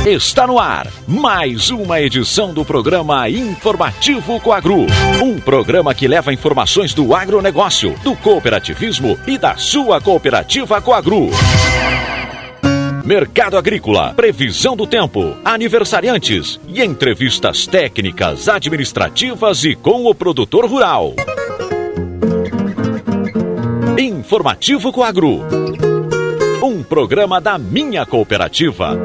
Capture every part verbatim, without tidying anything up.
Está no ar mais uma edição do programa Informativo Coagro. Um programa que leva informações do agronegócio, do cooperativismo e da sua cooperativa Coagro. Mercado agrícola, previsão do tempo, aniversariantes e entrevistas técnicas, administrativas e com o produtor rural. Informativo Coagro. Um programa da minha cooperativa.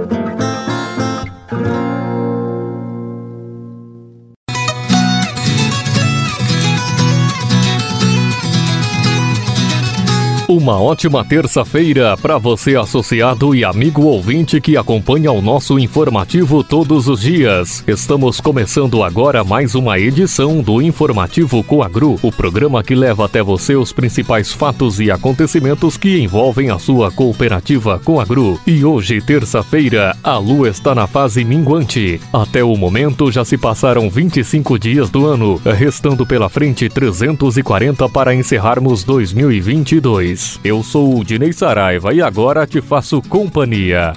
Uma ótima terça-feira para você, associado e amigo ouvinte que acompanha o nosso informativo todos os dias. Estamos começando agora mais uma edição do Informativo Coagro, o programa que leva até você os principais fatos e acontecimentos que envolvem a sua cooperativa Coagro. E hoje, terça-feira, a lua está na fase minguante. Até o momento já se passaram vinte e cinco dias do ano, restando pela frente trezentos e quarenta para encerrarmos dois mil e vinte e dois. Eu sou o Dinei Saraiva e agora te faço companhia.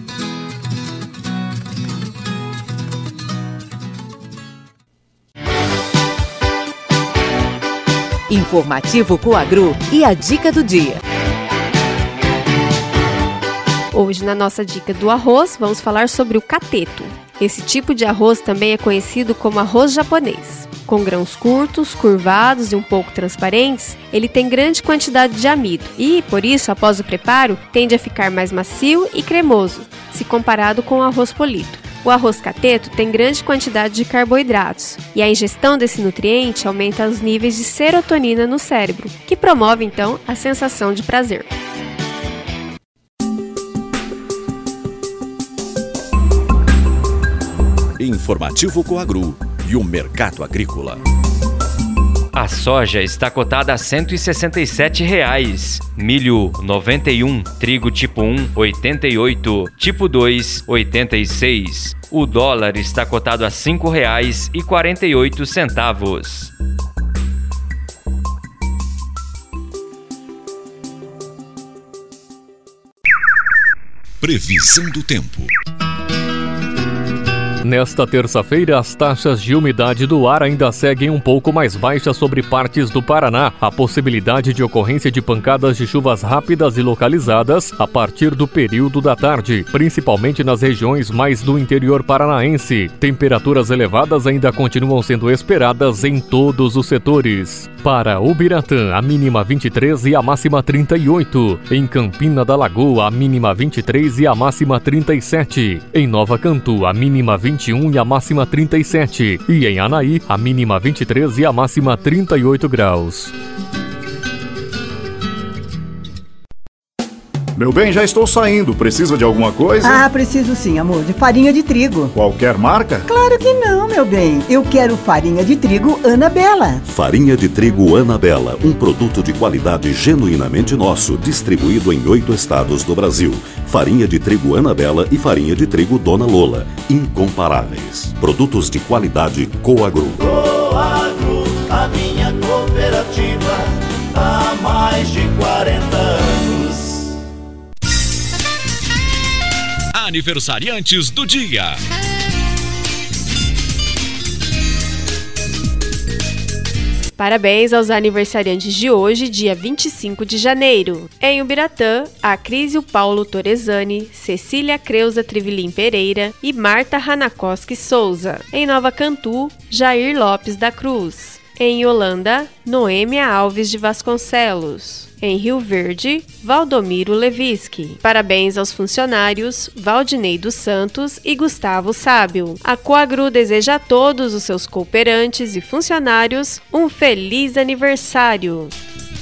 Informativo Coagro e a dica do dia. Hoje, na nossa dica do arroz, vamos falar sobre o cateto. Esse tipo de arroz também é conhecido como arroz japonês. Com grãos curtos, curvados e um pouco transparentes, ele tem grande quantidade de amido e, por isso, após o preparo, tende a ficar mais macio e cremoso, se comparado com o arroz polido. O arroz cateto tem grande quantidade de carboidratos e a ingestão desse nutriente aumenta os níveis de serotonina no cérebro, que promove, então, a sensação de prazer. Informativo Coagro e o mercado agrícola. A soja está cotada a cento e sessenta e sete reais, milho noventa e um, trigo tipo um oitenta e oito, tipo dois oitenta e seis. O dólar está cotado a cinco reais e quarenta e oito centavos. Previsão do tempo. Nesta terça-feira, as taxas de umidade do ar ainda seguem um pouco mais baixas sobre partes do Paraná. A possibilidade de ocorrência de pancadas de chuvas rápidas e localizadas a partir do período da tarde, principalmente nas regiões mais do interior paranaense. Temperaturas elevadas ainda continuam sendo esperadas em todos os setores. Para Ubiratã, a mínima vinte e três e a máxima trinta e oito. Em Campina da Lagoa, a mínima vinte e três e a máxima trinta e sete. Em Nova Cantu, a mínima vinte e um e a máxima trinta e sete. E em Anaí, a mínima vinte e três e a máxima trinta e oito graus. Meu bem, já estou saindo. Precisa de alguma coisa? Ah, preciso sim, amor. De farinha de trigo. Qualquer marca? Claro que não, meu bem. Eu quero farinha de trigo Anabela. Farinha de trigo Anabela, um produto de qualidade genuinamente nosso, distribuído em oito estados do Brasil. Farinha de trigo Anabela e farinha de trigo Dona Lola, incomparáveis. Produtos de qualidade Coagro. Coagro, a minha cooperativa, há mais de quarenta anos. Aniversariantes do dia. Parabéns aos aniversariantes de hoje, dia vinte e cinco de janeiro. Em Ubiratã, a Crísio Paulo Torezani, Cecília Creuza Trivilim Pereira e Marta Hanakoski Souza. Em Nova Cantu, Jair Lopes da Cruz. Em Holanda, Noêmia Alves de Vasconcelos. Em Rio Verde, Valdomiro Leviski. Parabéns aos funcionários Valdinei dos Santos e Gustavo Sábio. A Coagro deseja a todos os seus cooperantes e funcionários um feliz aniversário.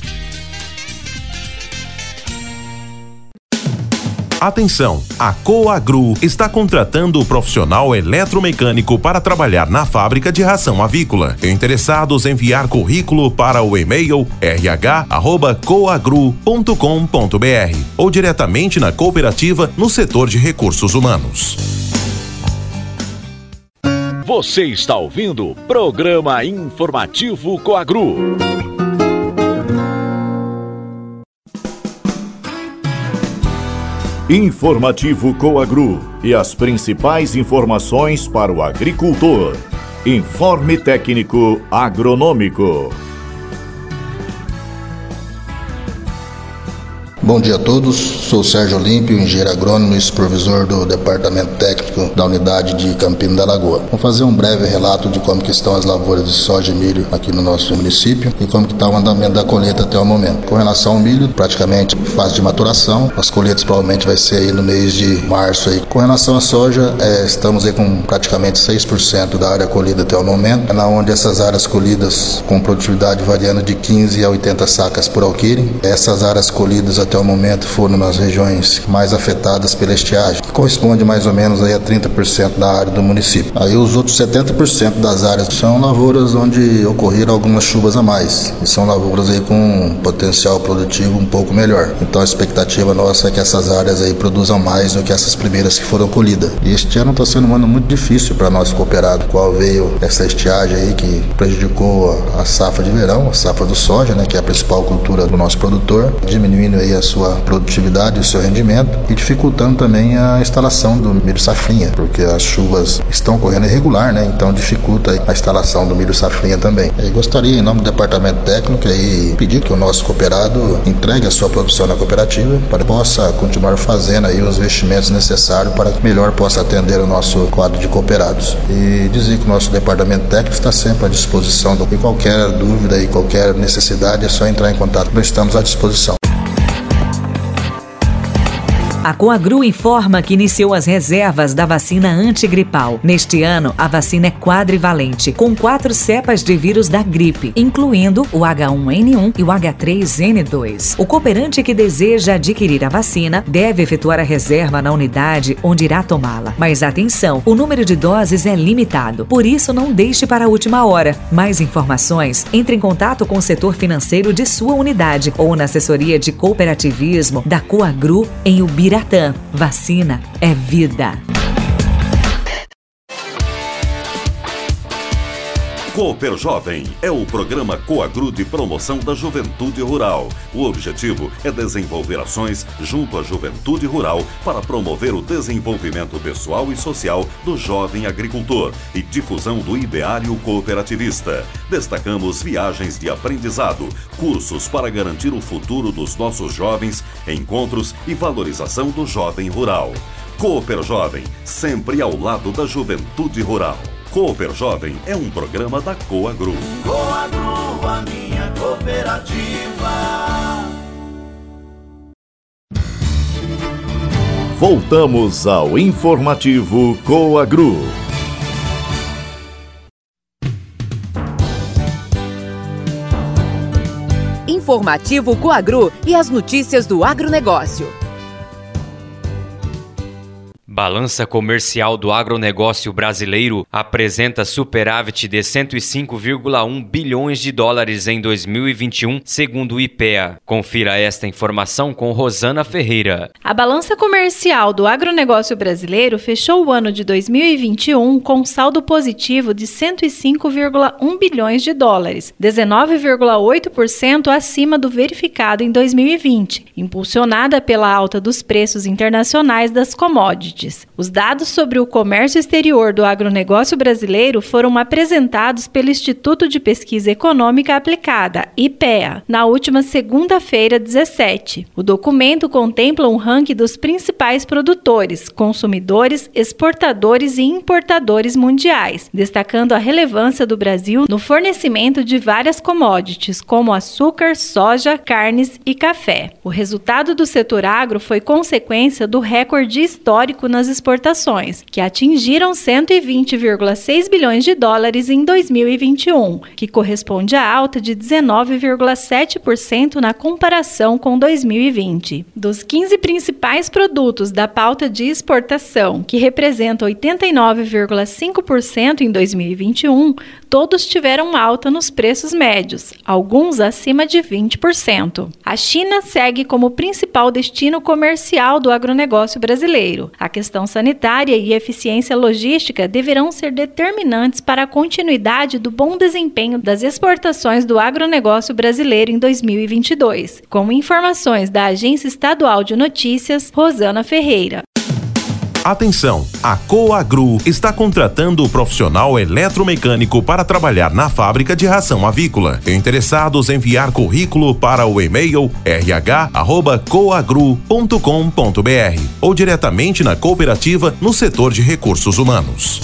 Atenção! A Coagro está contratando o profissional eletromecânico para trabalhar na fábrica de ração avícola. Interessados em enviar currículo para o e-mail r h arroba coagro ponto com ponto b r ou diretamente na cooperativa no setor de recursos humanos. Você está ouvindo o programa Informativo Coagro. Informativo Coagro. e as principais informações para o agricultor. Informe técnico agronômico. Bom dia a todos, sou Sérgio Olímpio, engenheiro agrônomo e supervisor do Departamento Técnico da Unidade de Campina da Lagoa. Vou fazer um breve relato de como que estão as lavouras de soja e milho aqui no nosso município e como que está o andamento da colheita até o momento. Com relação ao milho, praticamente fase de maturação, as colheitas provavelmente vai ser aí no mês de março. Aí. Com relação à soja, é, estamos aí com praticamente seis por cento da área colhida até o momento, na onde essas áreas colhidas com produtividade variando de quinze a oitenta sacas por alqueire. Essas áreas colhidas até o momento foram nas regiões mais afetadas pela estiagem, que corresponde mais ou menos aí a trinta por cento da área do município. Aí os outros setenta por cento das áreas são lavouras onde ocorreram algumas chuvas a mais, e são lavouras aí com um potencial produtivo um pouco melhor. Então a expectativa nossa é que essas áreas aí produzam mais do que essas primeiras que foram colhidas. E este ano está sendo um ano muito difícil para nós cooperados, qual veio essa estiagem aí que prejudicou a, a safra de verão, a safra do soja, né, que é a principal cultura do nosso produtor, diminuindo aí a sua produtividade e o seu rendimento e dificultando também a instalação do milho safrinha, porque as chuvas estão ocorrendo irregular, né? Então dificulta a instalação do milho safrinha também. Eu gostaria, em nome do Departamento Técnico, aí, pedir que o nosso cooperado entregue a sua produção na cooperativa para que possa continuar fazendo aí os investimentos necessários para que melhor possa atender o nosso quadro de cooperados. E dizer que o nosso Departamento Técnico está sempre à disposição de qualquer dúvida e qualquer necessidade, é só entrar em contato. Nós estamos à disposição. A Coagru informa que iniciou as reservas da vacina antigripal. Neste ano, a vacina é quadrivalente, com quatro cepas de vírus da gripe, incluindo o H um N um e o H três N dois. O cooperante que deseja adquirir a vacina deve efetuar a reserva na unidade onde irá tomá-la. Mas atenção, o número de doses é limitado, por isso não deixe para a última hora. Mais informações, entre em contato com o setor financeiro de sua unidade ou na assessoria de cooperativismo da Coagru em Ubiratã. Vacina é vida. Cooper Jovem é o programa Coagru de promoção da juventude rural. O objetivo é desenvolver ações junto à juventude rural para promover o desenvolvimento pessoal e social do jovem agricultor e difusão do ideário cooperativista. Destacamos viagens de aprendizado, cursos para garantir o futuro dos nossos jovens, encontros e valorização do jovem rural. Cooper Jovem, sempre ao lado da juventude rural. Cooper Jovem é um programa da Coagru. Coagru, a minha cooperativa. Voltamos ao informativo Coagru. Informativo Coagru e as notícias do agronegócio. Balança comercial do agronegócio brasileiro apresenta superávit de cento e cinco vírgula um bilhões de dólares em dois mil e vinte e um, segundo o I P E A. Confira esta informação com Rosana Ferreira. A balança comercial do agronegócio brasileiro fechou o ano de dois mil e vinte e um com saldo positivo de cento e cinco vírgula um bilhões de dólares, dezenove vírgula oito por cento acima do verificado em dois mil e vinte, impulsionada pela alta dos preços internacionais das commodities. Os dados sobre o comércio exterior do agronegócio brasileiro foram apresentados pelo Instituto de Pesquisa Econômica Aplicada, I P E A, na última segunda-feira, dezessete. O documento contempla um ranking dos principais produtores, consumidores, exportadores e importadores mundiais, destacando a relevância do Brasil no fornecimento de várias commodities, como açúcar, soja, carnes e café. O resultado do setor agro foi consequência do recorde histórico nas exportações, que atingiram cento e vinte vírgula seis bilhões de dólares em dois mil e vinte e um, que corresponde a alta de dezenove vírgula sete por cento na comparação com dois mil e vinte. Dos quinze principais produtos da pauta de exportação, que representam oitenta e nove vírgula cinco por cento em dois mil e vinte e um, todos tiveram alta nos preços médios, alguns acima de vinte por cento. A China segue como principal destino comercial do agronegócio brasileiro. A questão sanitária e eficiência logística deverão ser determinantes para a continuidade do bom desempenho das exportações do agronegócio brasileiro em dois mil e vinte e dois. Com informações da Agência Estadual de Notícias, Rosana Ferreira. Atenção! A Coagru está contratando o profissional eletromecânico para trabalhar na fábrica de ração avícola. Interessados em enviar currículo para o e-mail r h arroba coagru ponto com ponto b r ou diretamente na cooperativa no setor de recursos humanos.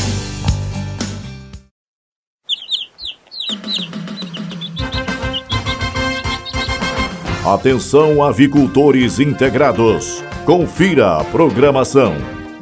Atenção, avicultores integrados. Confira a programação.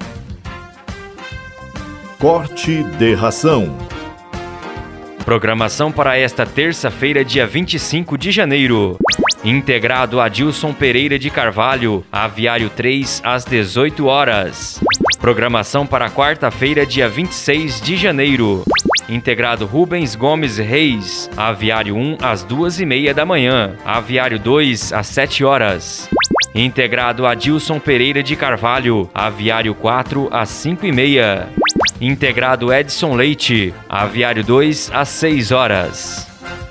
Corte de ração. Programação para esta terça-feira, dia vinte e cinco de janeiro. Integrado Adilson Pereira de Carvalho, Aviário três, às dezoito horas. Programação para quarta-feira, dia vinte e seis de janeiro. Integrado Rubens Gomes Reis, Aviário um, às duas e meia da manhã. Aviário dois, às sete horas. Integrado Adilson Pereira de Carvalho, Aviário quatro, às cinco e meia. Integrado Edson Leite, Aviário dois, às seis horas.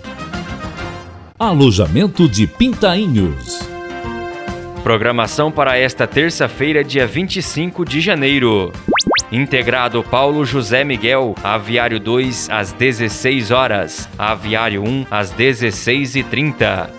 Alojamento de Pintainhos. Programação para esta terça-feira, dia vinte e cinco de janeiro. Integrado Paulo José Miguel, Aviário dois, às dezesseis horas. Aviário um, às dezesseis e trinta.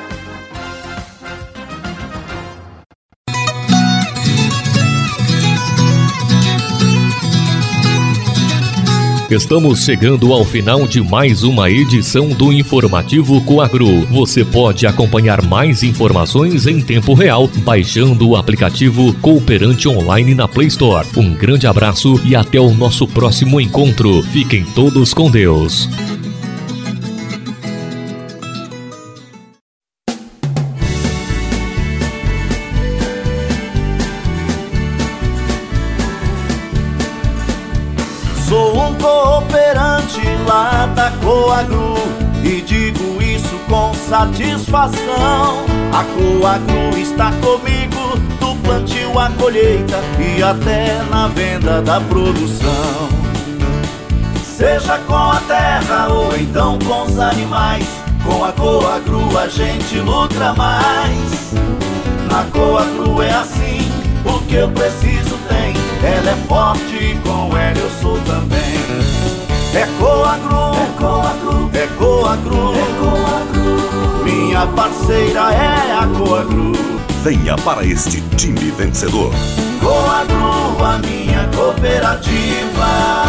Estamos chegando ao final de mais uma edição do Informativo Coagru. Você pode acompanhar mais informações em tempo real baixando o aplicativo Cooperante Online na Play Store. Um grande abraço e até o nosso próximo encontro. Fiquem todos com Deus. Sou um cooperante lá da Coagru e digo isso com satisfação. A Coagru está comigo do plantio à colheita e até na venda da produção. Seja com a terra ou então com os animais, com a Coagru a gente lucra mais. Na Coagru é assim, o que eu preciso tem. Ela é forte e com ela eu sou também. É Coagru, é Coagru, é Coagru, é Coagru. Minha parceira é a Coagru. Venha para este time vencedor. Coagru, a minha cooperativa.